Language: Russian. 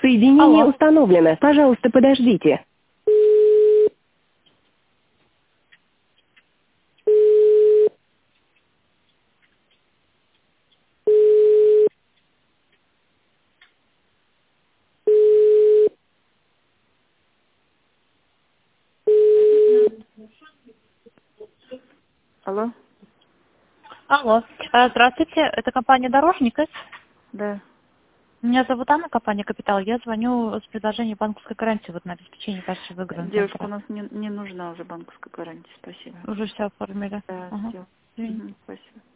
Соединение Алло. установлено. Пожалуйста, подождите. Алло, Алло. Здравствуйте, это компания «Дорожник». да. Меня зовут Анна, компания «Капитал». Я звоню с предложением банковской гарантии вот на обеспечение вашей выгодной Девушка, у центра. нас не нужна уже банковская гарантия, спасибо. Уже все оформили. Да, Ага. все. Извините. Спасибо.